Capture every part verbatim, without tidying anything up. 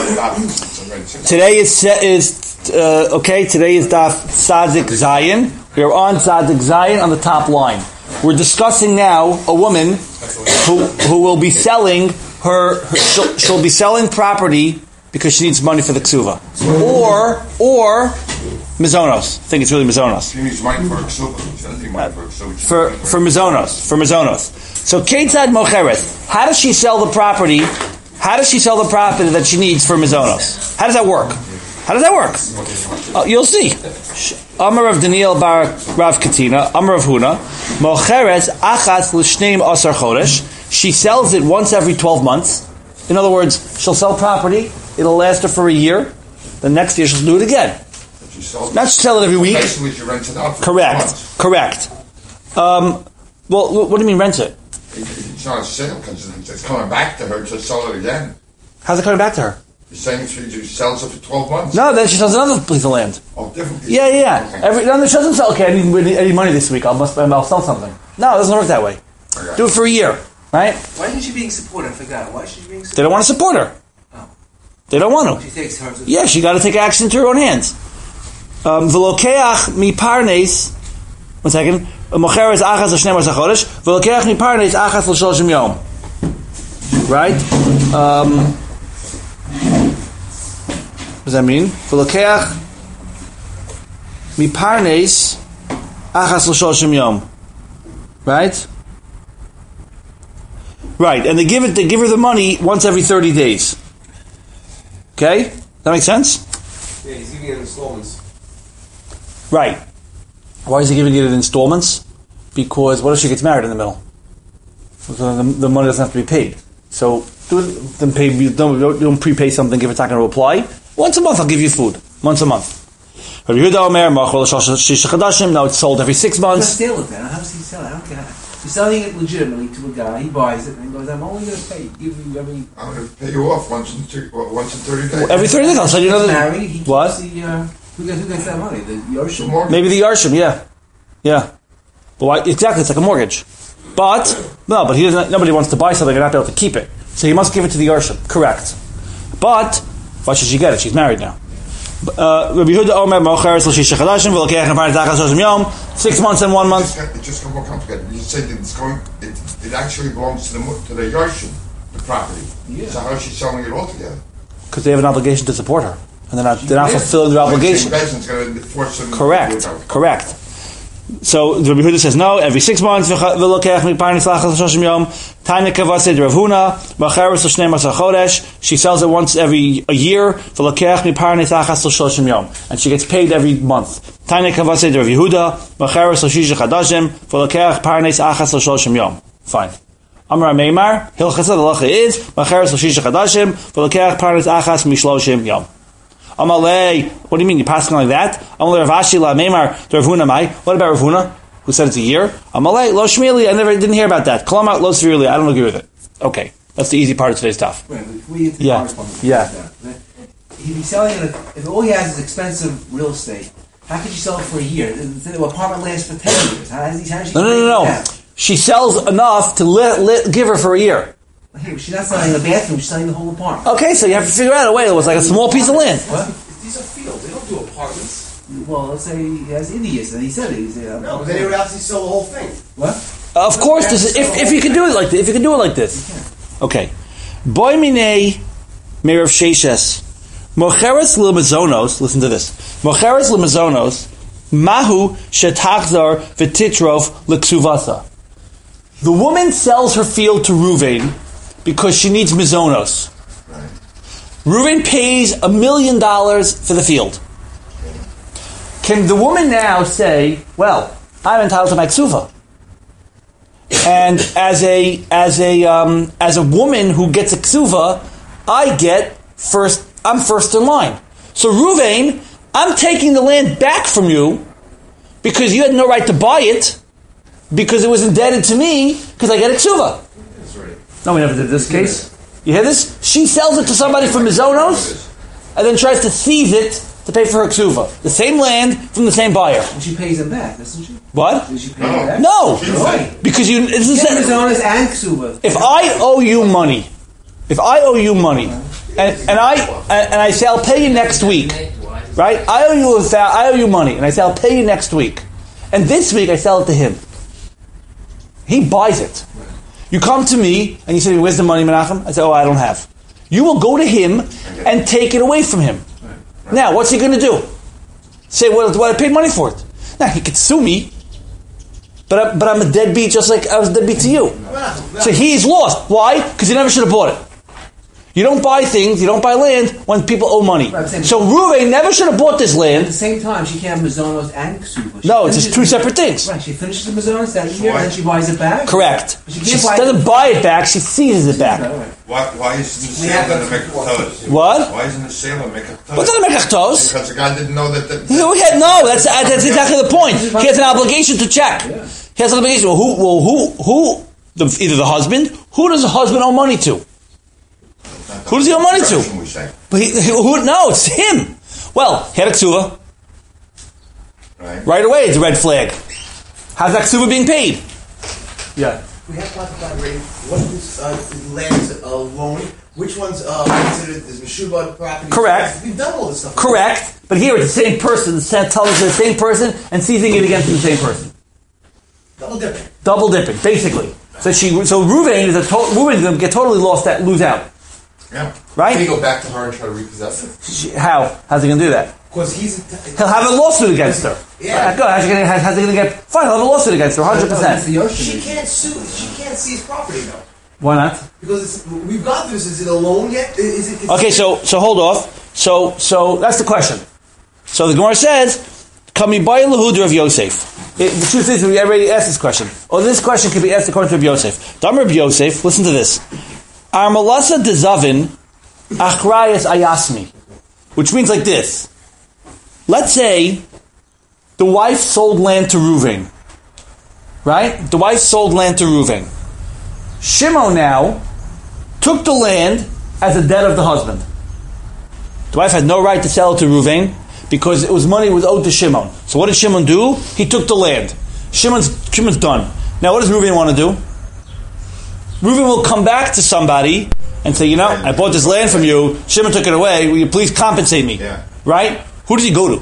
Today is is uh, okay. Today is Daf Tzadik Zayin. We are on Tzadik Zayin on the top line. We're discussing now a woman who who will be selling her. her she'll, she'll be selling property because she needs money for the ksuva, or or mizonos. I think it's really mizonos. She needs money for ksuva. She doesn't need money for ksuva. For for mizonos. For mizonos. So Ketzad Mocheret. How does she sell the property? How does she sell the property that she needs for mizonos? How does that work? How does that work? Uh, you'll see. Amar of Daniel bar Rav Katina, Amar of Huna, Mocheres achas l'shneim asar chodesh. She sells it once every twelve months. In other words, she'll sell property. It'll last her for a year. The next year she'll do it again. Not sell it every week. Basically, she rents it out for Correct. Correct. Um, well, what do you mean rent it? It's not a sale because it's coming back to her to sell it again. How's it coming back to her? You're saying she sells it for twelve months? No, then she sells another piece of land. Oh, different piece. Yeah, yeah. Okay. Every, no, she doesn't sell, okay, I need, I need money this week, I'll, must, I'll sell something. No, it doesn't work that way. Okay. Do it for a year, right? Why isn't she being supported? I forgot. Why is she being supported? They don't want to support her. Oh. They don't want to. She takes terms of... Yeah, she got to take action into her own hands. Um, V'lokeach mi parnes, one second, mocheres achas l'shneim asar chodesh, v'lokeach mi parnes achas l'sholshim yom. Right? Um, what does that mean? V'lokeach mi parnes achas l'sholshim yom. Right? Right, and they give it. They give her the money once every thirty days. Okay, that makes sense. Yeah, he's giving it in installments. Right. Why is he giving it in installments? Because what if she gets married in the middle? So the, the money doesn't have to be paid. So do it, then pay. Don't, don't prepay something if it's not going to apply. Once a month, I'll give you food. Once a month. No, it's sold every six months. What's the deal with that? How does he sell it? I don't get it. He's selling it legitimately to a guy. He buys it and he goes, "I'm only going to pay give you every." I'm going to pay you off once in two, once in thirty days. Well, every thirty days, I'll sell you another. Married, he What? The, uh, who, gets, who gets that money? The Yorshim? Maybe the Yarshim, yeah, yeah. But why, exactly, it's like a mortgage. But no, but he doesn't. Nobody wants to buy something and not be able to keep it, so he must give it to the Yarshim. Correct. But why should she get it? She's married now. Rabbi Yehuda Omer Mocheres l'shisha chadashim v'lokeach n'parnes achas l'sholshim yom. Six months and one month. It just got more complicated. You said that it's going. It, it actually belongs to the to the Yarshim, the property. Yeah. So how is she selling it all together? Because they have an obligation to support her, and they're not they're not fulfilling their obligation. Bezdin's going to force them. Correct. To do it. Correct. So Rabbi Yehuda says no. Every six months, v'lokeach miparnes achas l'sholshim yom. Tanya kavasid Rav Huna mocheres l'shneim asar chodesh. She sells it once every a year. V'lokeach miparnes achas l'sholshim yom, and she gets paid every month. Tanya kavasid Rav Yehuda mocheres l'shisha chadashim. V'lokeach parnes achas l'sholshim yom. Fine. Amar Meimar hilchas halacha is mocheres l'shisha chadashim. V'lokeach parnes achas mishloshim yom. Amalei, what do you mean? You're passing like that? Amalei Rav Ashi la Meimar to Rav Huna mai. What about Rav Huna, who said it's a year? Amalei lo shmili. I never didn't hear about that. Kolamat lo severely. I don't agree with it. Okay, that's the easy part of today's stuff. Right, before you get to the Yeah. correspondence, Yeah. He'd be selling it, if all he has is expensive real estate, how could you sell it for a year? The apartment lasts for ten years. How does he, how does she No, no, no, no. that? She sells enough to let, let give her for a year. Hey, she's not selling the bathroom, she's selling the whole apartment. Okay, so you have to figure out a way. It was like a small piece of land. What? These are fields. They don't do apartments. Well, let's say he has idiots, and he said it. He's, uh, No, but then he would obviously sell the whole thing. What? Of course, this is, if if you can do it like this, if you can do it like this. Okay. Boy minei Merav Sheshes. Mocheres limizonos, listen to this. Mocheres limizonos, mahu shetachzar v'titrof l'ksuvasa. The woman sells her field to Ruvain because she needs mizonos. Right. Ruvain pays a million dollars for the field. Can the woman now say, well, I'm entitled to my ksuva? And as a as a um, as a woman who gets a ksuva, I get first. I'm first in line. So Ruvain, I'm taking the land back from you because you had no right to buy it because it was indebted to me because I get a ksuva. That's right. No, we never did this case. You hear this? She sells it to somebody from Mizonos and then tries to seize it to pay for her ksuva. The same land from the same buyer. And she pays him back, doesn't she? What? Did she pay him back? No, Why? because you. This is Get Mizonos and Ksuba. if I owe you money, if I owe you money, and, and I and I say I'll pay you next week, right? I owe you a thou- I owe you money, and I say I'll pay you next week, and this week I sell it to him. He buys it. You come to me and you say, "Where's the money, Menachem?" I say, "Oh, I don't have." You will go to him and take it away from him. Now, what's he going to do? Say, "Well, what I paid money for it." Now he could sue me, but I, but I'm a deadbeat, just like I was a deadbeat to you. So he's lost. Why? Because he never should have bought it. You don't buy things, you don't buy land when people owe money. Right, so Reuven never should have bought this land. At the same time, she can't have mazonos and ksuba. No, it's just two separate things. Right, she finishes the mazonos that year, and then she buys it back. Correct. She, she doesn't it. buy it back; she seizes it back. Right. Why, why isn't the sale in the Mekach What? Why isn't the sale in Mekach What's in the Mekach Tos? Because the guy didn't know that. that, that no, no, that's uh, that's exactly the point. He has an obligation to check. Yeah. He has an obligation. Well, who? Well, who? Who? The, either the husband. Who does the husband owe money to? Who does he owe money to? But he, who? No, it's him. Well, he had a ksuva. Right. Right away, it's a red flag. How's that ksuva being paid? Yeah. We have classified rate. What is uh, lands uh, loan? Which ones uh, considered as Meshubah property? Correct. We've done all this stuff. Correct. But here it's the same person. Tells us the same person and seizing it against the same person. Double dipping. Double dipping, basically. So she, so Reuven is a to, Reuven's going to get totally lost, that lose out. Yeah. Right? Can he go back to her and try to repossess it? She, how? How's he going to do that? Because he's... He'll have a lawsuit against her. Yeah. Right, go. How's he going to get... Fine, he'll have a lawsuit against her, one hundred percent. She can't sue. She can't seize property, though. Why not? Because it's, we've got this. Is it a loan yet? Is it... Okay, so so hold off. So so that's the question. So the Gemara says, "Kami bay lahud Rav Yosef." It, the truth is, we already asked this question. Oh, this question can be asked according to Rav Yosef. Dam Rav Yosef, listen to this. Armalasa dezavin achrayas ayasmi, which means like this. Let's say the wife sold land to Reuven, right? The wife sold land to Reuven. Shimon now took the land as a debt of the husband. The wife had no right to sell it to Reuven because it was money was owed to Shimon. So what did Shimon do? He took the land. Shimon's Shimon's done. Now what does Reuven want to do? Reuven will come back to somebody and say, you know, I bought this land from you. Shimon took it away. Will you please compensate me? Yeah. Right? Who does he go to?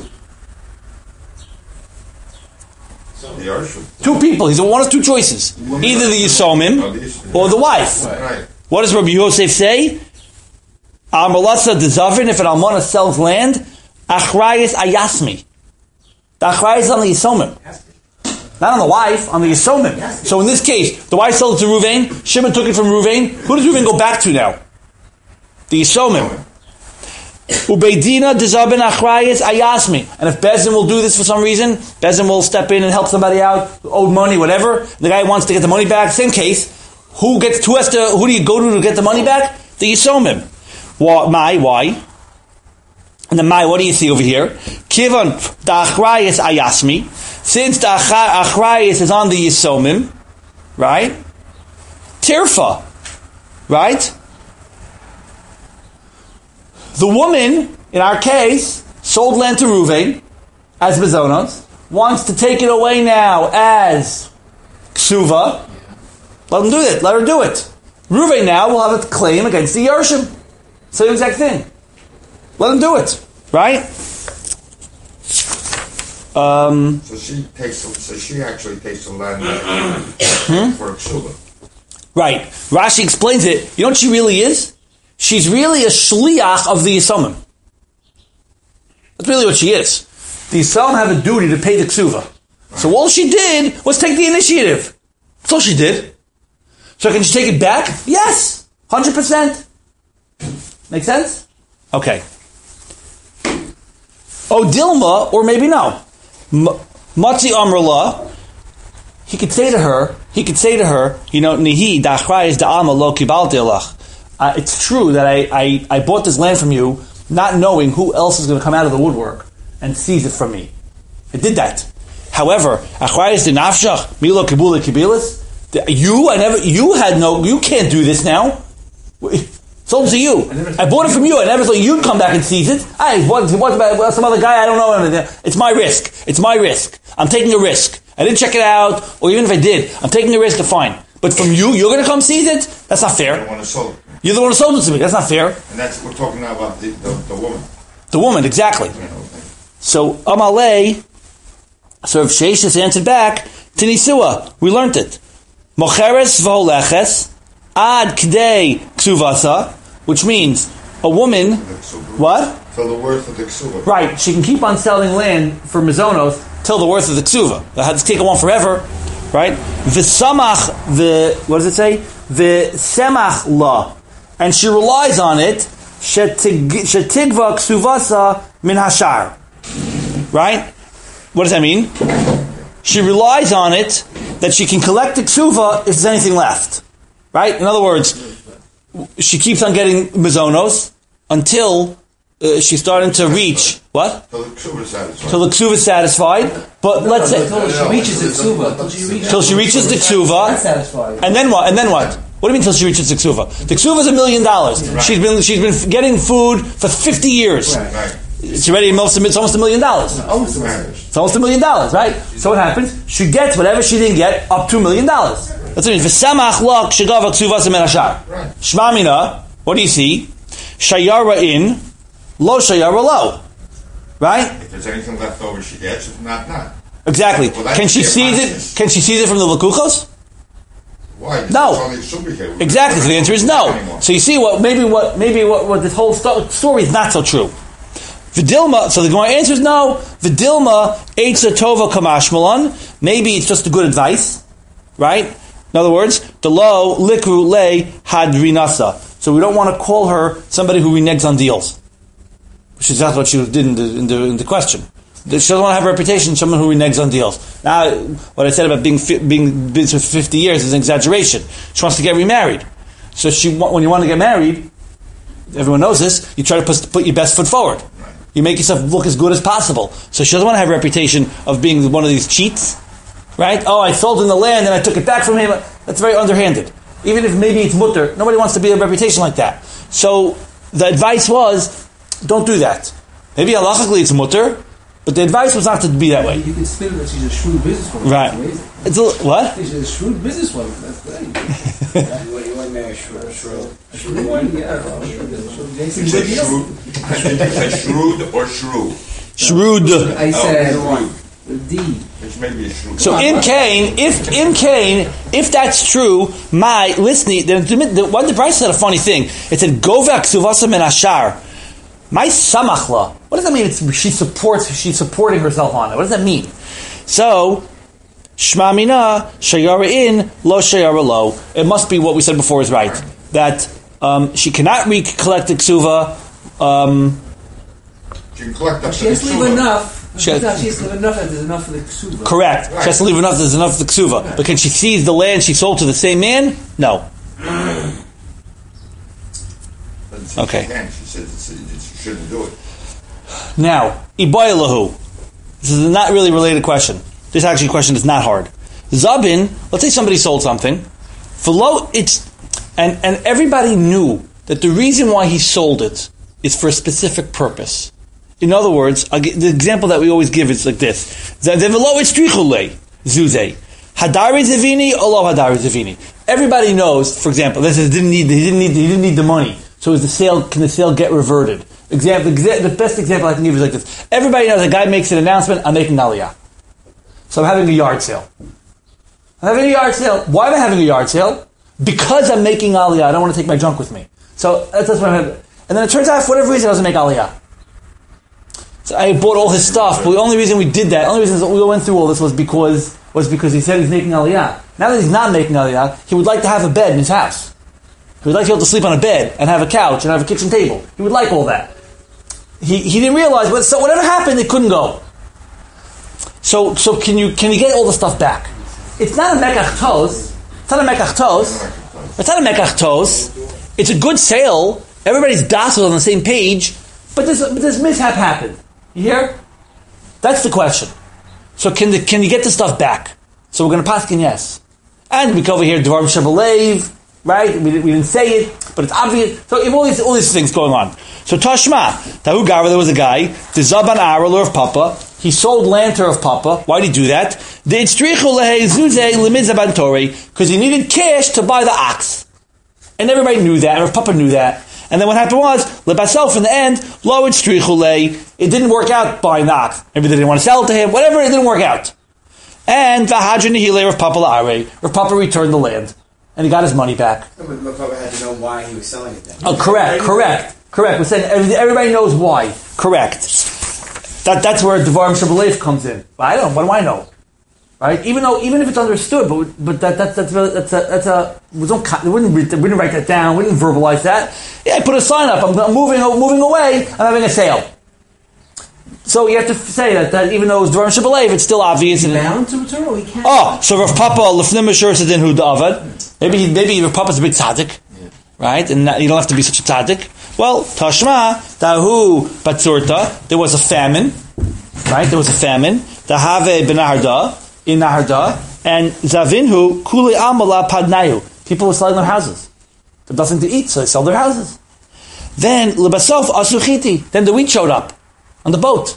The Arshim. Two people. He's one of two choices. Either the Yisomim or the wife. Right. What does Rabbi Yosef say? Al Malasa Dezavin, if an Almana sells land, Achrayis Ayasmi. The Achrayis is on the Yisomim. Not on the wife, on the Yisomim. So in this case, the wife sold it to Reuven, Shimon took it from Reuven. Who does Reuven go back to now? The Yisomim. Ubeidina Dezabin Achrayis Ayasmi. And if Bezin will do this for some reason, Bezin will step in and help somebody out, owed money, whatever. The guy wants to get the money back. Same case. Who gets? Who has to? Who do you go to to get the money back? The Yisomim. Why? My why? And the my. What do you see over here? Kivan the Achrayis Ayasmi. Since the Achrayis is on the Yisomim, right? Tirfa, right? The woman, in our case, sold land to Reuven as Bezonos, wants to take it away now as Ksuva. Let him do it. Let her do it. Reuven now will have a claim against the Yershim. Same exact thing. Let him do it. Right? Um, so she takes. So she actually takes the land for a ksuba. Right. Rashi explains it. You know what she really is? She's really a shliach of the Yisomim. That's really what she is. The Yisomim have a duty to pay the ksuva. Right. So all she did was take the initiative. That's all she did. So can she take it back? Yes. one hundred percent. Make sense? Okay. Oh, Dilma, or maybe no. Matzi Amrullah, he could say to her, he could say to her, you know, Nihi da'achrayis da'ama lo kibalti alach. Uh, it's true that I, I, I bought this land from you not knowing who else is going to come out of the woodwork and seize it from me. I did that. However, achrayis denafshach milo kibula kibilis. You, I never, you had no, you can't do this now. Sold to you. I, I bought it from you. I never thought you'd come back and seize it. I what, what about some other guy? I don't know. It's my risk. It's my risk. I'm taking a risk. I didn't check it out, or even if I did, I'm taking a risk to find. But from you, you're going to come seize it? That's not fair. I don't want to sell it. You're the one who sold it to me. That's not fair. And that's, we're talking now about the, the, the woman. The woman, exactly. You know, So, Amalei, so if Sheishis answered back, Tinisua, we learned it. Mocheres v'holeches, ad k'dei ksuvasa, which means a woman, the ksuba. what? So the worth of the ksuba. Right, she can keep on selling land for mizonos till the worth of the ksuva. That had to take it on forever, right? V'samach, the, what does it say? V'semach la. And she relies on it, shetigva ksuvasa min hashar. Right? What does that mean? She relies on it that she can collect the ksuva if there's anything left. Right? In other words, she keeps on getting mizonos until uh, she's starting to reach what? Till the ksuba is satisfied. Till the ksuva is satisfied. But No, let's no, say until she reaches the ksuva. Until she reaches, till she reaches the Not ksuva, satisfied. and then what? And then what? What do you mean till she reaches the ksuva? The ksuva is a million dollars. Right. She's been she's been getting food for fifty years. Right. Right. It's already almost a, it's almost a million dollars. Almost a It's almost a million dollars, right? So what happens? She gets whatever she didn't get up to a million dollars. That's what it means. V'samach lak shegava ksuvas min hashar. Right. Shmamina, what do you see? Shayara in, lo shayara lo. Right? If there's anything left over, she gets. If not, not. Exactly. Well, that Can could she be a seize process. it? Can she seize it from the lakuchos? Why? No. It's only ksuba here. Exactly. So the answer is no. Anymore. So you see what maybe what maybe what, what this whole sto- story is not so true. Vidilma. So the Gemara answer is no. Vidilma eitza tova kamashmalan. Maybe it's just a good advice, right? In other words, the lo likru le hadrinasa. So we don't want to call her somebody who reneges on deals, which is that's what she did in the, in the, in the question. She doesn't want to have a reputation, someone who reneges on deals. Now, what I said about being fi- being busy for fifty years is an exaggeration. She wants to get remarried. So she, when you want to get married, everyone knows this, you try to put, put your best foot forward. You make yourself look as good as possible. So she doesn't want to have a reputation of being one of these cheats, right? Oh, I sold him the land and I took it back from him. That's very underhanded. Even if maybe it's mutter, nobody wants to be a reputation like that. So the advice was, don't do that. Maybe halachically it's mutter, but the advice was not to be that way. You can spin it that she's a shrewd businesswoman. Right. That's amazing. It's a, what? She's a shrewd businesswoman. That's great. What do you want to marry? Shrewd, shrewd. A shrewd one? Yeah. well, shrewd. Jason, You say good deal? shrewd. You say shrewd or shrew. Shrewd. I said Oh, with D. Which may be a shrewd. So in Cain, if in Cain, if that's true, my listening, the, the, what the Bryce said a funny thing. It said govak suvasa min ashar. My samachla. What does that mean? It's, she supports. She's supporting herself on it. What does that mean? So shma mina shayara in lo shayara lo. It must be what we said before is right. That um, she cannot recollect the ksuva. Um, She can collect up She to has the to leave ksuba. enough. She has- She has to leave enough that there's enough for the ksuba. correct. She has to leave enough. There's enough for the ksuva. But can she seize the land she sold to the same man? No. Doesn't say Okay. She can. She says it's, it's, she shouldn't do it. Now, Iboilahu. This is a not really related question. This actually question is not hard. Zabin, let's say somebody sold something. V'lo, it's and and everybody knew that the reason why he sold it is for a specific purpose. In other words, I'll get, the example that we always give is like this: the v'lo istrichule zuze hadari zevini olo hadari zevini. Everybody knows, for example, this is didn't need he didn't need he didn't need the money. So is the sale can the sale get reverted? Example, exa- the best example I can give is like this: everybody knows a guy makes an announcement, I'm making aliyah, so I'm having a yard sale. I'm having a yard sale. Why am I having a yard sale? Because I'm making aliyah. I don't want to take my junk with me. So that's, that's what I'm having. And then it turns out, for whatever reason, I doesn't make aliyah. So I bought all his stuff, but the only reason we did that, the only reason that we went through all this was because was because he said he's making aliyah. Now that he's not making aliyah, he would like to have a bed in his house. He would like to be able to sleep on a bed and have a couch and have a kitchen table. He would like all that. He he didn't realize, but so whatever happened, it couldn't go. So so can you can you get all the stuff back? It's not a mekach tos. It's not a mekach tos. It's not a mekach tos. It's a good sale. Everybody's docile on the same page, but this but this mishap happened. You hear? That's the question. So can the, can you get the stuff back? So we're going to paskin yes, and we cover here dvarim shebelev, right? We, we didn't say it, but it's obvious. So you have all these all these things going on. So Tashma, Tahu Gava, there was a guy, the Zaban Aralur of Papa. He sold land to of Papa. Why did he do that? Because he needed cash to buy the ox. And everybody knew that, and Rav Papa knew that. And then what happened was, Lebaself in the end, lo it strichule, it didn't work out by not. Maybe they didn't want to sell it to him, whatever, it didn't work out. And Vahadrin Nihile Rav Papa La'are, Rav Papa returned the land. And he got his money back. No, but Rav Papa had to know why he was selling it then. Oh, correct, correct, correct. We're saying everybody knows why. Correct. That that's where Devarim Shabbalef comes in. But I don't. What do I know? Right? Even though, even if it's understood, but but that that that's really, that's a that's a we don't we wouldn't we didn't write that down. We didn't verbalize that. Yeah, I put a sign up. I'm, I'm moving moving away. I'm having a sale. So you have to say that, that even though it's Devarim Shabbalef, it's still obvious. Is he bound to return, or he can't? Oh, so Rav Papa Lefnim Ashur Sedin Hu Da'avad. Maybe maybe Rav Papa's a big tzaddik, yeah. Right? And you don't have to be such a tzaddik. Well, Tashma Dahu Batzurta. There was a famine, right? There was a famine. Dahave Benaharda in Naharda, and Zavinhu Kuli Amala Padnayu. People were selling their houses. They had nothing to eat, so they sell their houses. Then Lebasof Asuchiti. Then the wheat showed up on the boat.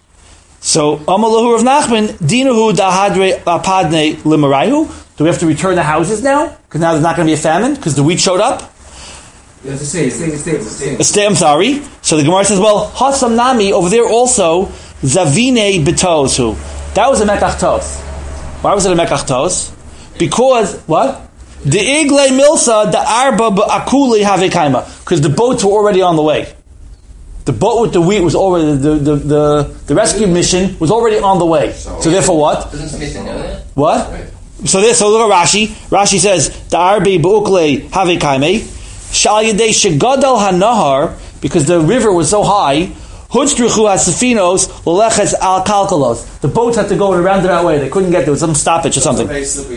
So Amalahu Rav Nachman Dinuhu Dahadre Padne Limarayu. Do we have to return the houses now? Because now there's not going to be a famine because the wheat showed up. You have to say, stay, stay, stay. Stay, I'm sorry. So the Gemara says, well, Hasam Nami over there also Zavine Betosu. That was a Mekach Tos. Why was it a Mekach Tos? Because what? The Igle Milsa the Arba Akuli Havekaima. Because the boats were already on the way. The boat with the wheat was already the the the, the rescue mission was already on the way. So, so therefore, what? Doesn't Smith know that? What? Right. So this. So look at Rashi. Rashi says the Arbi Beukle Havekaime. Shal Yedei Shegadal Hanahar, because the river was so high, Hudstruchu Hasafinos Leches Al Kalkalos. The boats had to go in a roundabout way. They couldn't get there was some stoppage or something.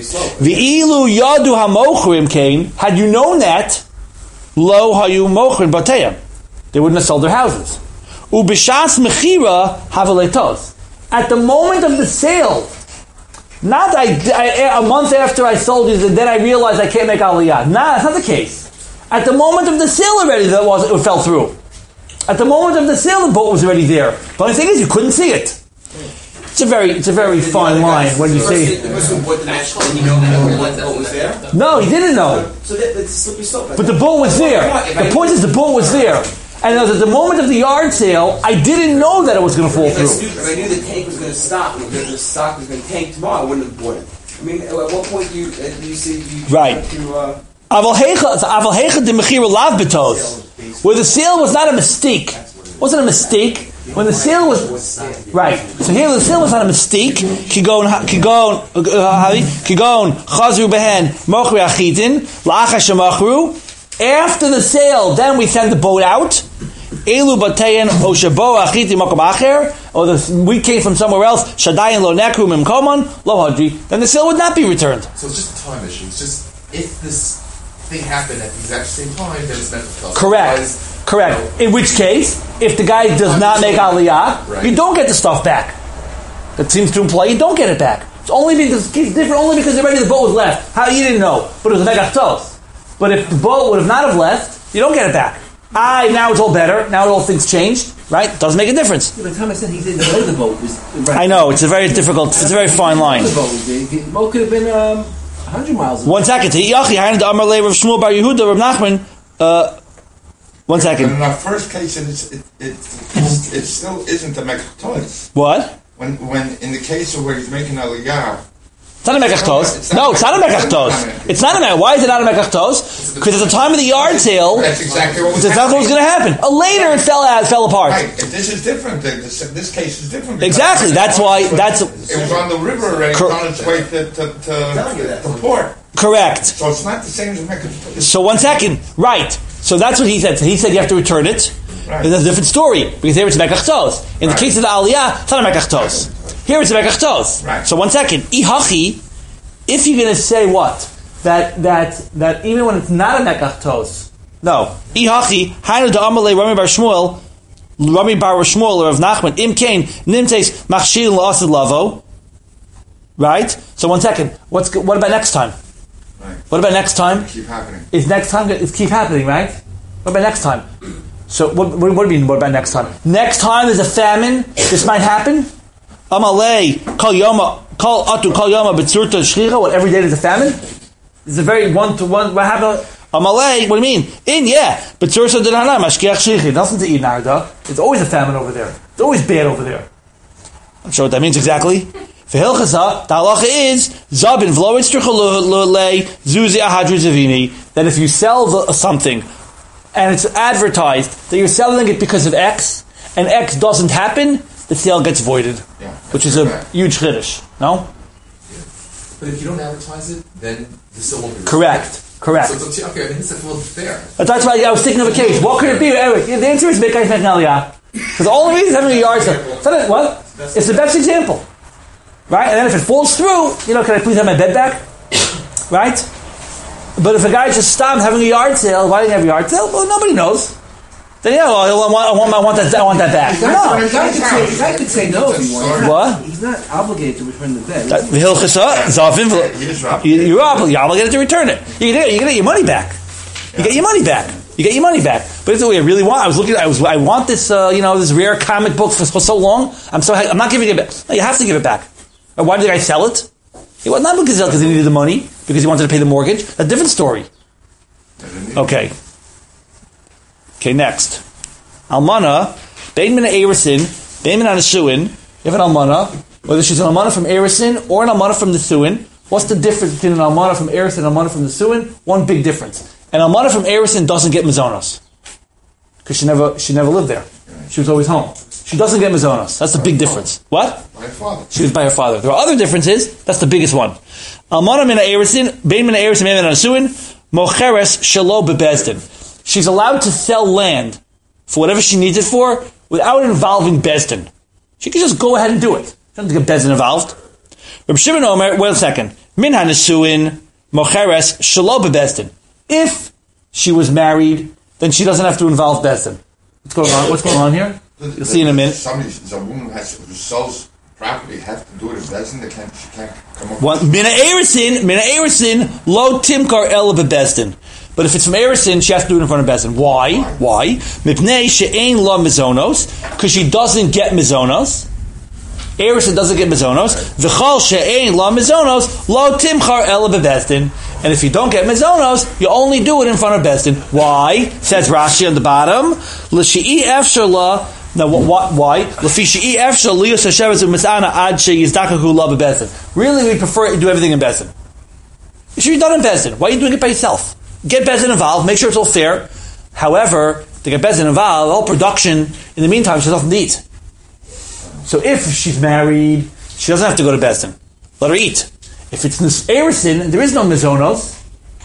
V'ilu Yadu Hamochrim came. Had you known that, Lo Hayu Mochrim Bateyam, they wouldn't have sold their houses. Ubishas Mechira Havaletos. At the moment of the sale, not I, I, a month after I sold it, and then I realized I can't make Aliyah. Nah, that's not the case. At the moment of the sale already, that was it fell through. At the moment of the sale, the boat was already there. But the thing is, you couldn't see it. It's a very, it's a very fine line when you say. The person who bought the match, did you know that the boat was there? No, he didn't know. So that, that's slippery slope. But the boat was there. The point is, the boat was there. And at the moment of the yard sale, I didn't know that it was going to fall if through. I knew, if I knew the tank was going to stop, and the, the stock was going to tank tomorrow, I wouldn't have bought it. I mean, at what point do you, uh, do you see? Do you right. To, uh, Where the sale was not a mistake. It wasn't a mistake. When the sale was right. So here the sale was not a mistake. Kigon kigon kigon chazru behen mochri achitin la'achar shemachru. After the sale, then we send the boat out. Elu batein o shabo achiti makom acher, or the we came from somewhere else. Shadayin lo nekru mimkomon lo hadri. Then the sale would not be returned. So it's just a time issue. It's just if this thing happened at the exact same time, then it's meant to cost. Correct. Otherwise, Correct. You know, in which case, if the guy does not make aliyah, right. you don't get the stuff back. That seems to imply you don't get it back. It's only because it's different. Only because already the boat was left. How you didn't know, but it was a megachtos. But if the boat would have not have left, you don't get it back. I now it's all better. Now all things changed. Right? Doesn't make a difference. Yeah, but Thomas said he didn't know the boat was. Right. I know it's a very difficult. It's a very fine line. The boat was there. The boat could have been um, one hundred miles away. One second. Uh, One second. But in our first case, it's, it, it, it's, it still isn't a mekach. What? When, when in the case of where he's making aliyah, it's not a mekach tos. No, it's not a mekach tos. It's not a mekach. Why is it not a mekach tos? Because at the time of the yard sale, that's exactly what was that's what was going to happen. Uh, later, it fell out, fell apart. Right. This is different. This, this case is different. Exactly. That's why. That's. It was on the river already. Cor- on its way to to, to, to port. Correct. So it's not the same as a mekach. So one second. Right. So that's what he said. So he said you have to return it. Right. That's a different story because here it's a mekach tos. In right. the case of the aliyah, it's not a mekach tos. Here it's a mekach tos. Right. So one second. Ihachi. If you're going to say what that that that even when it's not a mekach tos, no. Ihachi. Hainu da amalei Rami bar Shmuel, Rami bar Shmuel or of Nachman. Im kain nimtes machshil la'asad lavo. Right. So one second. What's what about next time? Right. What about next time? Keep happening. Is next time? It's keep happening, right? What about next time? So what? What, what do you mean? What about next time? Next time there's a famine. This might happen. Amalei kol yoma kol atu kol yoma b'tzurta shchira. What every day there's a famine. It's a very one to one. What happened? Amalei, what do you mean? In, yeah. But Tzursa D'Nana, Mashkiach Shlichi, nothing to eat Narda. It's always a famine over there. It's always bad over there. I'm sure what that means exactly. For Hilchasa, the halacha is, Zabin V'lo Itzricha Zuzi Ahadru Zavini, that if you sell the, something, and it's advertised that you're selling it because of X, and X doesn't happen, the sale gets voided. Yeah, which is a right. huge chiddush. No? Yeah. But if you don't advertise it, then the sale won't be Correct. Respected. Correct. So it's okay, I think it's well fair. That's why I was thinking of a case. What could it be? Anyway, the answer is Bekai Technalia. Because the only reason having a yard sale. What? It's the best example. Right? And then if it falls through, you know, can I please have my bed back? Right? But if a guy just stopped having a yard sale, why didn't he have a yard sale? Well, nobody knows. Then yeah, well, I want, I want, I want that, I want that back. The guy, the guy, could, say, the guy could say no if he wants. What? He's not obligated to return the bed. You're obligated to return it. You get, you get your money back. You get your money back. You get your money back. But it's the way I really want. I was looking. I was. I want this. Uh, you know, this rare comic book for, for so long. I'm so. I'm not giving it back. No, you have to give it back. Or why did the guy sell it? He was not because because he needed the money, because he wanted to pay the mortgage. A different story. Okay. Okay, next. Almana, Bein Min Eirisin, Bein Min Anasuin. You have an Almana, whether she's an Almana from Eirisin or an Almana from the Suin. What's the difference between an Almana from Eirisin and an Almana from the Suin? One big difference. An Almana from Eirisin doesn't get Mazonos. Because she never she never lived there. She was always home. She doesn't get Mazonos. That's the big difference. What? By her father. She was by her father. There are other differences. That's the biggest one. Almana Min Eirisin, Bein Min Eirisin, Bein Min Anasuin, Mocheres Shelo Bebezdin. She's allowed to sell land for whatever she needs it for without involving Bezdin. She can just go ahead and do it. She doesn't get Bezdin involved. Reb Shimon Omer, wait a second. Min hanesuin mocheres shelo bebezdin. If she was married, then she doesn't have to involve Bezdin. What's going on? What's going on here? You'll see in a minute. Somebody, a woman has, who sells property, has to do it in Bezdin. They can't. She can't come up. One mina erisin, mina erisin lo timkar el bebezdin. But if it's from Erisin, she has to do it in front of Bezdin. Why? Why? Mipnei she'ein la mizonos, because she doesn't get mizonos. Erisin doesn't get mizonos. V'chol she'ein la mizonos lo timchar ela bebezdin. And if you don't get mizonos, you only do it in front of Bezdin. Why? Says Rashi on the bottom. L'she'i efshar la. Now, what? Why? L'fi she'i efshar liyos hasheves u'misana ad she'izdakahu la bebezdin. Really, we prefer to do everything in Bezdin. It should be done in Bezdin. Why are you doing it by yourself? Get Bezdin involved, make sure it's all fair. However, to get Bezdin involved, all production, in the meantime, she doesn't eat. So if she's married, she doesn't have to go to Bezdin. Let her eat. If it's Erisin, there is no mizonos.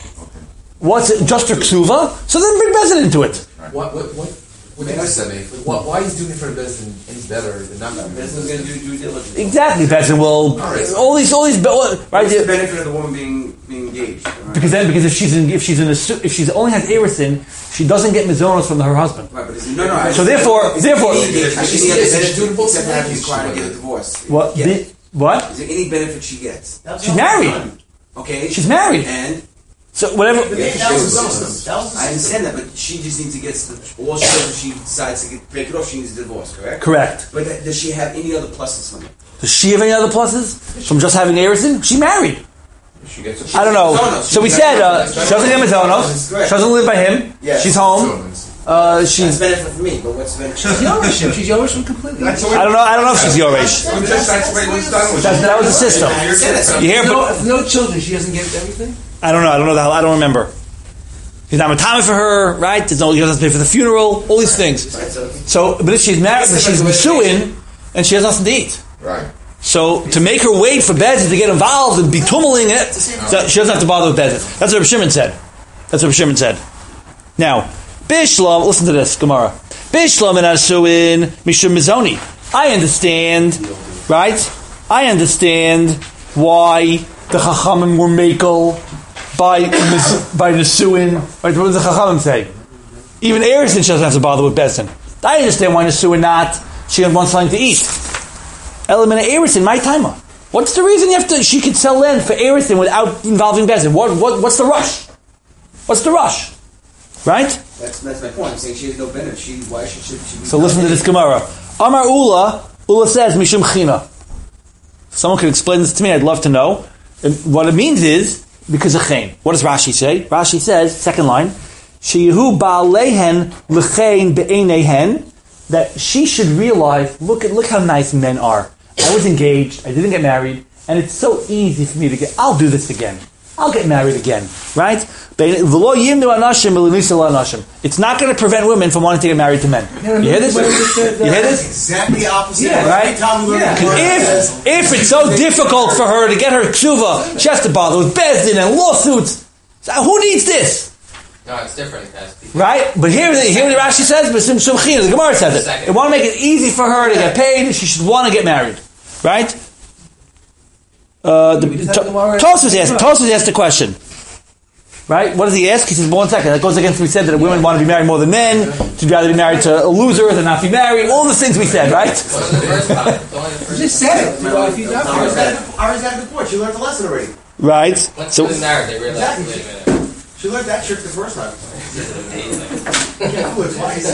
What's it, just her ksuva? So then bring Bezdin into it. What, what, what, what did you say? Why, why is doing it for Bezdin any better than not doing it? Bezdin's going to do due diligence. Exactly, Bezdin will, right. all these, all these, right? What's the benefit of the woman being, being engaged? Right? Because then, because if she's in, if she's in a, if she's only has Erisin, she doesn't get mizonos from her husband. Right, but is it, no, no. So therefore, therefore, is Actually, there any yes, benefit both except having sides. required to get a divorce? what? Yeah. The, what? Is there any benefit she gets? She's married. Okay. She's married. And So whatever. yeah, she That was gets the a system. That was the I system. understand that, but she just needs to get the, all she does if she decides to get, break it off, she needs a divorce, correct? Correct. But th- does she have any other pluses from it? Does she have any other pluses from just having Erisin? She married. She gets a I don't know. Mizonos. So we said uh, she doesn't get Mizonos. She doesn't live by him. Yeah. She's home. Uh, That's she's. benefit for me, but what's the benefit? She's Yorishim. She's Yorishim completely. That's the way. I don't know. I don't know if she's Yoresh. That's that's the way it was done. That, that was the system. You hear? If no, But if no children, she doesn't get everything? I don't know. I don't know the hell. I don't remember. He's not a time for her, right? There's no. He doesn't have to pay for the funeral. All these things. So, but if she's married, but she's Mesuin, and she has nothing to eat. Right. So to make her wait for Bezdin to get involved and be tummeling it, so she doesn't have to bother with Bezdin. That's what Reb Shimon said. That's what Reb Shimon said. Now, Bishlam, listen to this, Gemara. Bishlam and Asuin Mishum Mizoni. I understand, right? I understand why the Chachamim were makel by by Nisuin. Right? What does the Chachamim say? Even Erisin doesn't have to bother with Bezdin. I understand why Nisuin not. She wants something to eat. Element of Erisin, my timer. What's the reason you have to? She could sell land for Erisin without involving Bezdin. What? What? What's the rush? What's the rush? Right? That's, that's my point. I'm saying she has no benefit. She, why should she, she be So listen to this Gemara. Amar Ula, Ula says, Mishum China. If someone could explain this to me, I'd love to know. And what it means is, because of chen. What does Rashi say? Rashi says, second line, sheyehu ba'alehen l'chein be'einehen, that she should realize, look at look how nice men are. I was engaged, I didn't get married, and it's so easy for me to get, I'll do this again. I'll get married again, right? It's not going to prevent women from wanting to get married to men. You hear this? You hear this? Exactly the opposite. Yeah, right? Every time we learn Yeah. the word, If if it's so difficult for her to get her ksuva, she has to bother with bezdin and lawsuits. So who needs this? No, it's different. It has to be- Right? But here, here the Rashi says, "B'sim shumchina." The Gemara says it. They want to make it easy for her to get paid. She should want to get married, right? Uh, the, We just have to, Gemara- Tosfos asked. Tosfos asked the question. Right? What does he ask? He says, "One second. That goes against what we said that women want to be married more than men. She'd rather be married to a loser than not be married. All the things we said, right?" What was the first part? It's only the You first just said it. You know, if you don't- Ari's got a- Ari's got a good point. She learned the lesson already. Right. Once So, it was married, they realized, Exactly. wait a minute. She learned that trick the first time. This is amazing. Can't do it twice.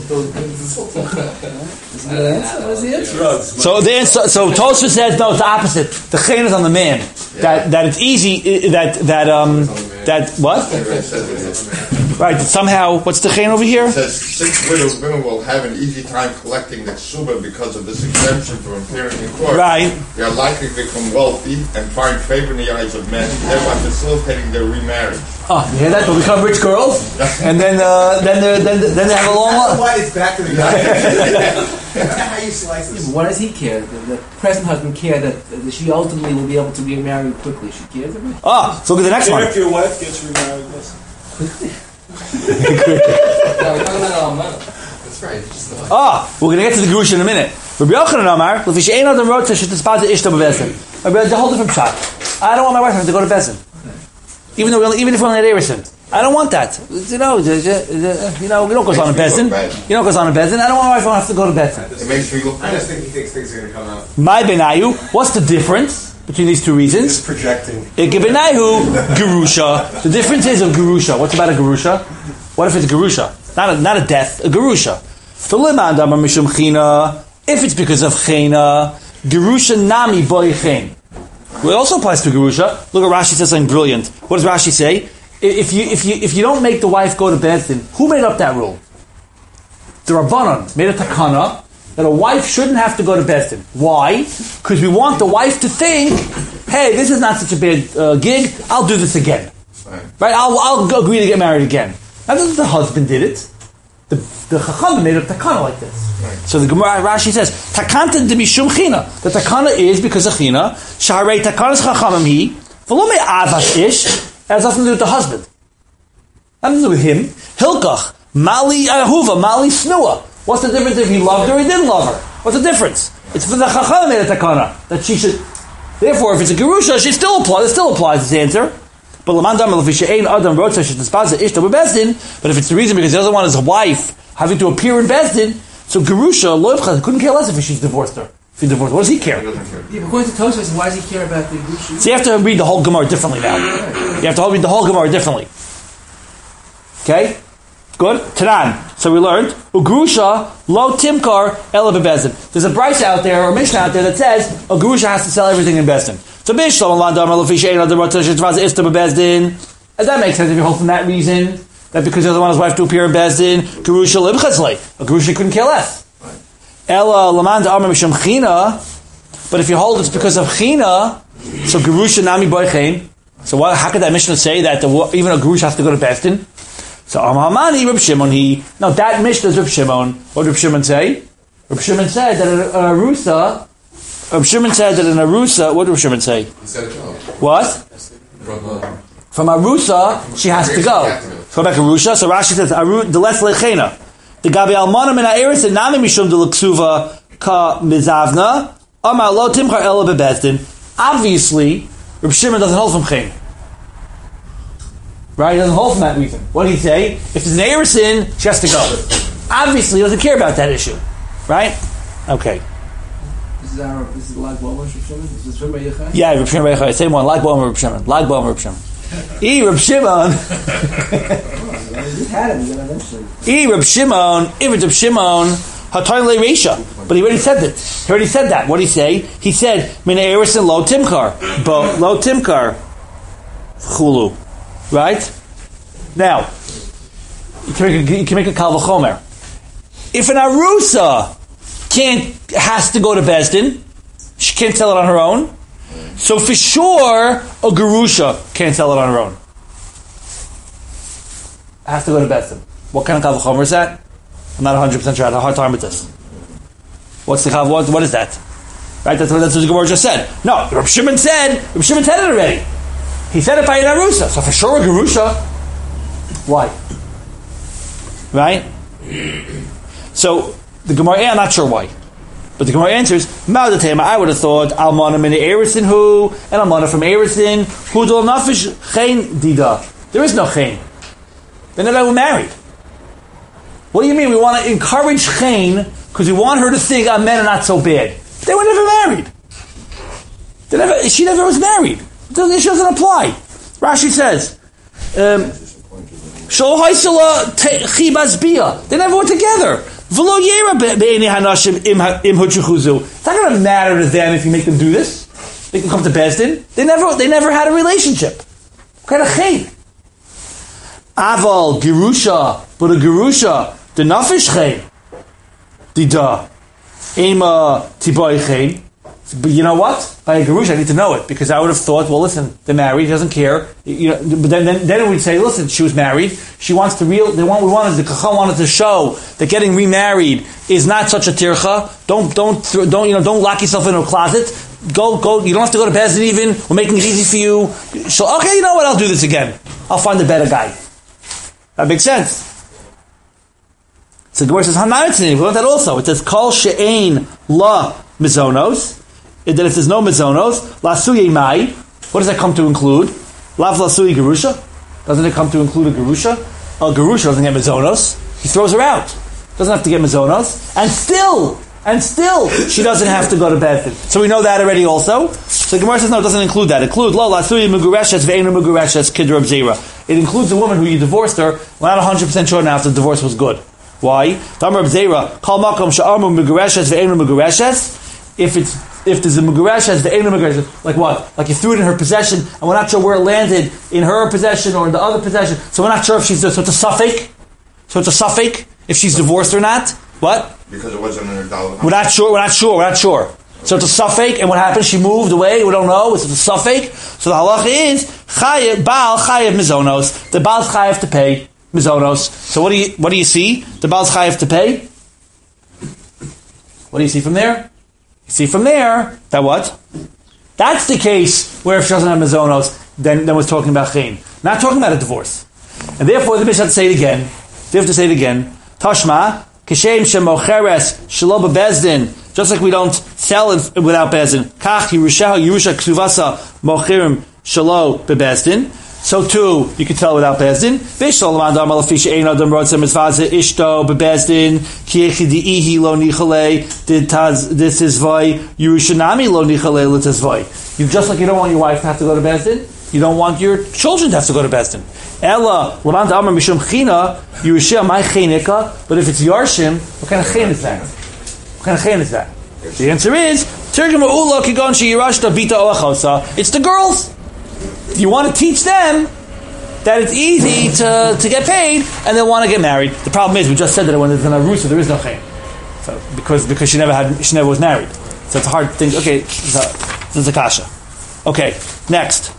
What is the answer? so the answer, so Tosfos says no. It's the opposite. The chen is on the man. That that it's easy. That that um that what? Right. That somehow, what's the chen over here? It says six widows women will have an easy time collecting the ksuba because of this exemption from appearing in court. Right. They are likely to become wealthy and find favor in the eyes of men, thereby facilitating their remarriage. Oh, you hear that? They'll become rich girls, and then uh, then they then then they have a long That's life. why it's back to the guy. That's how you slice this. What does he care? The, the present husband care that, that she ultimately will be able to get married quickly. She cares about it. Ah, so look at the next one. If your wife gets remarried, yes. No, we're talking about all money. That's right. It's just the Ah, we're going to get to the Gerush in a minute. Rabbi Yochanan Amar, l'fish ein adam rotze shetispat ishto b'bezdin. Rabbi, the whole different shot. I don't want my wife to go to Bezdin, even though we only, even if we only had Erison. I don't want that. You know, the- the- the- you know, we don't go on a Bezdin. You know, goes on a Bezdin. I don't want my wife to have to go to Bezdin. It makes me look I just think he thinks things are going to come out. My benayu. What's the difference between these two reasons? Projecting. Benayu, Gerusha. The difference is of Gerusha. What's about a Gerusha? What if it's a Gerusha? Not a, not a death, a Gerusha. If it's because of Chena, Gerusha nami boy chen. Well, it also applies to Gerusha. Look at Rashi says something brilliant. What does Rashi say? If you if you if you don't make the wife go to Bezdin, who made up that rule? The Rabbanon made a takana that a wife shouldn't have to go to Bezdin. Why? Because we want the wife to think, hey, this is not such a bad uh, gig. I'll do this again. Right? I'll I'll agree to get married again. Not that the husband did it. The the Chacham made a takana like this. So the Gemara Rashi says, "Takanta de mishum china." The takana is because of china. Shaharei takanas chachamim hi v'lo me'avas ish. It has nothing to do with the husband. Nothing to do with him. Hilkach mali ahuva mali snua. What's the difference if he loved her or he didn't love her? What's the difference? It's for the chachamim made a takana that she should. Therefore, if it's a gerusha, she still applies. It still applies this answer. But but if it's the reason because he doesn't want his wife having to appear in Bezdin, so Gerusha, Loivcha, couldn't care less if she's divorced her. If he divorced her, what does he care? Yeah, according to Tosfos, why does he care about the Gushi? So you have to read the whole Gemara differently now. You have to read the whole Gemara differently. Okay? Good? Tanan. So we learned, Ugrusha, lo timkar, ela bebezdin. There's a Bryce out there, or a Mishnah out there that says, a Gerusha has to sell everything in Bezdin. So Bishlam, and that makes sense if you hold from that reason, that because he doesn't want his wife to appear in Bezdin, Gerusha libchatzlei. A Gerusha couldn't care less. Ela lamanda amar mishum china, but if you hold it's because of china, so Gerusha nami boichein. So what, how could that Mishnah say that the, even a Gerusha has to go to Bezdin? So Amar Hamani, Reb Shimon, he, no, that Mishnah is Reb Shimon. What did Reb Shimon say? Reb Shimon said that an Arusa, Reb Shimon said that an Arusa, what did Reb Shimon say? He said it no. What? From, uh, From Arusa, she has to go. So back to Arusha, so Rashi says, Aru, the less lechena. The Gabi Almana min ha'eris and nami mishum de l'ksuva ka mizavna, Amar lo timchar ela bebezdin. Obviously, Reb Shimon doesn't hold from chen. Right? He doesn't hold from that reason. What did he say? If there's an Erison, she has to go. Obviously, he doesn't care about that issue. Right? Okay. This is our, this is like what was Reb Shimon? This is Shimon Yechai? Yeah, Reb Shimon Reb Yechai. Same one. Like Boam Reb Shimon. Like Boam Reb Shimon. E Reb Shimon. You had him, you know, eventually. E Reb Shimon. If it's Reb Shimon, Hatoin Le Reisha. But he already said that. He already said that. What did he say? He said, Mina Erison Lo Timkar. But Lo Timkar. Chulu. Right? Now, you can make a, you can make a kal v'chomer. If an arusa can't, has to go to Bezdin, she can't sell it on her own, so for sure, a gerusha can't sell it on her own. Has to go to Bezdin. What kind of kal v'chomer is that? I'm not one hundred percent sure. I had a hard time with this. What's the kal, what, what is that? Right, that's what, that's what the Gemara just said. No, Reb Shimon said, Reb Shimon said it already. He said it by an arusa, so for sure a gerusha. Why? Right? So, the Gemara, I'm not sure why. But the Gemara answers, Ma'adatema, I would have thought, Almana min Erisin who, and Almana from Erisin, who dol nafish chen dida. There is no chen. They're never married. What do you mean? We want to encourage chen, because we want her to think, ah, men are not so bad. They were never married. They never, she never was married. It doesn't, it doesn't apply. Rashi says, um, they never were together. It's not going to matter to them if you make them do this. They can come to Bezdin. They never, they never had a relationship. What kind of chen? Aval, Gerusha, but a Gerusha, the Nafish chen. Dida. Ema Tiboy chen. But you know what? By a Gerusha, I need to know it, because I would have thought, well, listen, they're married, he doesn't care. You know, but then, then, then we'd say, listen, she was married. She wants to real. They want. We wanted the Chacham wanted to show that getting remarried is not such a tircha. Don't, don't, don't, you know, don't lock yourself in a closet. Go, go. You don't have to go to Bezdin even. We're making it easy for you. So, okay, you know what? I'll do this again. I'll find a better guy. That makes sense. So the Gemara says, "Hanayitzin." We learned that also. It says, "Kol she'ein la mizonos." That if there's no mizonos, lasuye mai, what does that come to include? Lav lasuye gerusha? Doesn't it come to include a gerusha? A gerusha doesn't get mizonos. He throws her out. Doesn't have to get mizonos. And still, and still, she doesn't have to go to Bezdin. So we know that already also. So the Gemara says, no, it doesn't include that. It includes, lo, lasuye mugureshes ve'enu mugureshes kidrub zera. It includes the woman who you divorced her. We're not one hundred percent sure now if the divorce was good. Why? Damar zera, kal makom sha'armu mugureshes ve'enu mugureshes. If it's If there's a Muguresh as the Einu Muguresh, like what? Like you threw it in her possession, and we're not sure where it landed, in her possession or in the other possession, so we're not sure if she's, so it's a suffix. So it's a suffix, if she's divorced or not. What? Because it wasn't in her dollar. We're not sure, we're not sure, we're not sure. So it's a suffix, and what happened? She moved away, we don't know, it's a suffix. So the halacha is, chayev, Baal chayev mizonos. The Baal's chayev to pay mizonos. So what do you, what do you see? The Baal's chayev to pay? What do you see from there? You see from there, that what? That's the case where if she doesn't have mizonos, then, then we're talking about chen. Not talking about a divorce. And therefore, the Mishnah has to say it again. They have to say it again. Tashma, kishem shemocheres shelo bebezdin. Just like we don't sell it without bezdin. Kach Yerusha Yerusha ksuvasa mocherim shelo bebezdin. So too, you can tell without bezdin. V'shol l'mandam alafisha ein adam rotzem mitzvah ishto bebezdin kiyechi di'ihi lo nichalei ditaz this is vay Yerushanami lo nichalei l'tazvay. You just like you don't want your wife to have to go to bezdin, you don't want your children to have to go to bezdin. Ella l'mandam amar mishum china Yerushia my chenika. But if it's yarshim, what kind of chen is that? What kind of chen is that? The answer is Tirgum u'ula kigon sheyirashta bita olachosa. It's the girls. You want to teach them that it's easy to, to get paid, and they want to get married. The problem is, we just said that when there's an arusa, there is no chen, so because because she never had she never was married. So it's a hard thing. Okay, this is a kasha. Okay, next.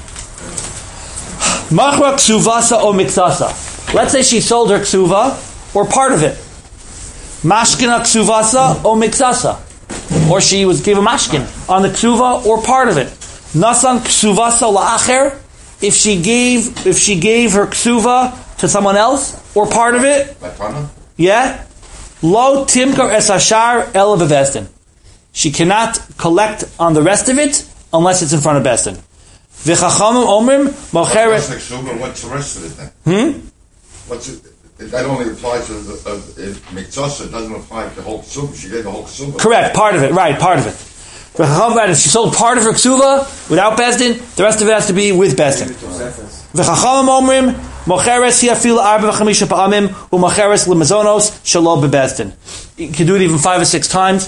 Machra ksuvasa o miksasa. Let's say she sold her ksuva or part of it. Mashkina ksuvasa o miksasa, or she was gave a mashkin on the ksuva or part of it. Nasan ksuvasa la'acher, if she gave if she gave her ksuva to someone else or part of it, yeah, lo timkar es hashar el bebezdin. She cannot collect on the rest of it unless it's in front of bezdin. V'chachamim omrim mocheret. What's the rest of it then? Hmm. What's it? That only applies to the uh, mitzvah. It doesn't apply to the whole ksuba. She gave the whole ksuba. Correct, part of it, right, part of it. If she sold part of her ksuva without bezdin, the rest of it has to be with bezdin. V'chachamim omrim mocheres hiafil arba v'chamisha pa'amim u'mocheres l'mezonos shelo bebezdin. You can do it even five or six times.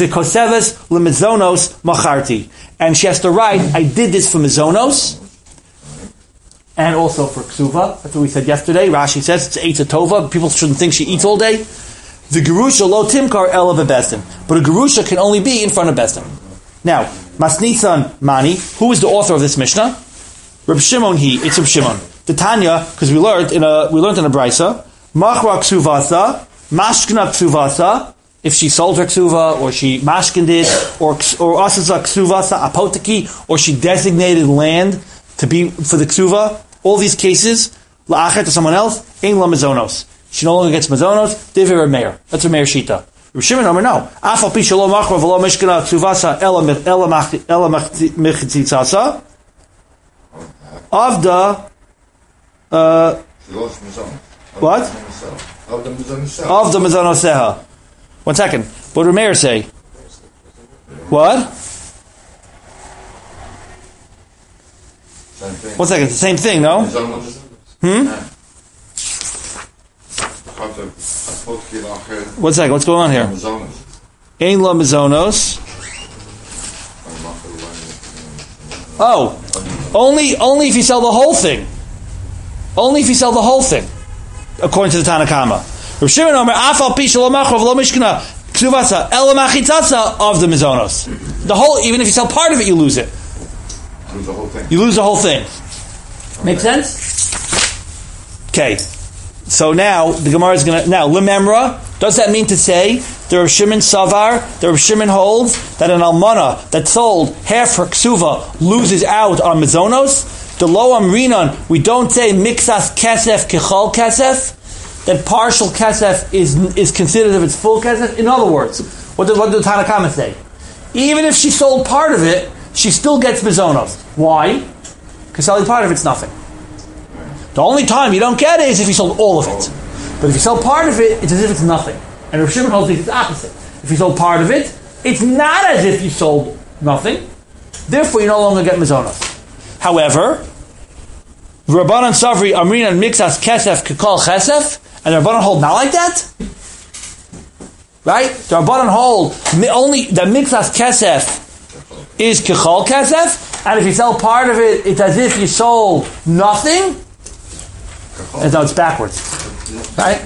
V'koseves l'mezonos macharti, and she has to write, I did this for mezonos, and also for ksuva. That's what we said yesterday. Rashi says it's eitz tova. People shouldn't think she eats all day. The gerusha lo timkar ela bebezdin, but a gerusha can only be in front of bezdin. Now, Masnisan Mani, who is the author of this Mishnah? Reb Shimon. He. It's Reb Shimon. The Tanya, because we learned in a we learned in a brisa, machra ksuvasa, mashkna ksuvasa. If she sold her ksuva, or she mashkined it, or or asasa ksuvasa apoteki, or she designated land to be for the ksuva. All these cases, la'acher to someone else, ein la mazonos. She no longer gets mazonos. Divrei Reb Meir. That's Reb Meir shita. Reb Shimon Omer no. Afal pi shelo machra v'lo mishkana ksuvasa ela ela mechitzasa. Avda. Uh, what? Of the mazonoseha. Of the mazonoseha. One second. What did Reb Meir say? What? Same thing. One second. It's the same thing, no? Hmm? One second. What's going on here? Ein la mazonos. Oh. Only, only if you sell the whole thing. Only if you sell the whole thing. According to the Tanakama. Reb Shimon Omer, afal pi shelo machra v'lo mishkana ksuvasa ela machitzasa of the mizonos. The whole, even if you sell part of it, you lose it. Lose the whole thing. You lose the whole thing. Make sense? Okay. So now the Gemara is going to now lememra. Does that mean to say the Reb Shimon savar, the Reb Shimon holds that an almana that sold half her ksuva loses out on mizonos? The lo amrinan, we don't say mixas kesef kechol kesef. That partial kesef is is considered if it's full kesef. In other words, what did what did the Tanakama say? Even if she sold part of it, she still gets mizonos. Why? Because selling part of it's nothing. The only time you don't get it is if you sold all of it. But if you sell part of it, it's as if it's nothing. And Rav Shimon holds it's opposite. If you sold part of it, it's not as if you sold nothing. Therefore, you no longer get mizonos. However, Rabbanan Savri Amrina Mixas Kesef Kekal Chesef, and the Rabbanan hold not like that. Right? The Rabbanan hold only the Mixas Kesef is Kekal Kesef, and if you sell part of it, it's as if you sold nothing. And no, it's backwards. Right?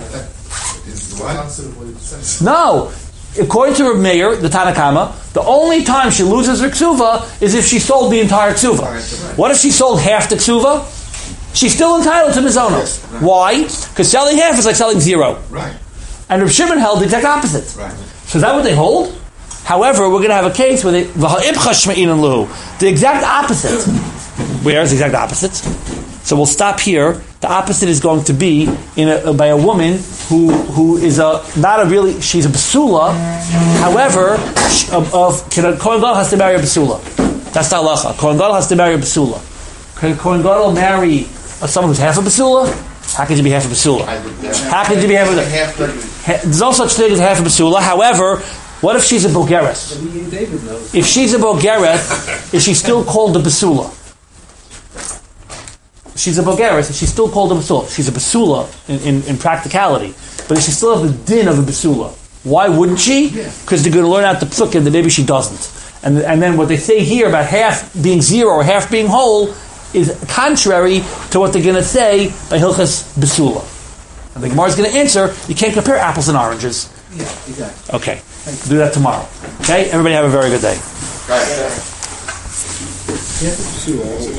No. According to Reb Meir, the Tanakama, the only time she loses her ksuva is if she sold the entire ksuva. What if she sold half the ksuva? She's still entitled to mizonos. Why? Because selling half is like selling zero. Right. And Reb Shimon held the exact opposite. Right. So is that what they hold? However, we're going to have a case where they the exact opposite. Where is the exact opposite? So we'll stop here. The opposite is going to be in a, by a woman who who is a not a really she's a basula. However, she, of, of can a Kohen Gadol has to marry a basula. That's the halacha. Kohen Gadol has to marry a basula. Can a Kohen Gadol marry a, someone who's half a basula? How could you be half a basula? How could you be half a basula? There's no such thing as half a basula. However, what if she's a bogeres? If she's a bogeres, is she still called a basula? She's a bogeres, she's still called a basula. She's a basula in, in, in practicality, but she still has the din of a basula. Why wouldn't she? Because they're going to learn out the psukim that maybe she doesn't. And and then what they say here about half being zero or half being whole is contrary to what they're going to say by Hilchas Basula. And the Gemara is going to answer, you can't compare apples and oranges. Yeah, exactly. Okay, do that tomorrow. Okay, everybody have a very good day. Right.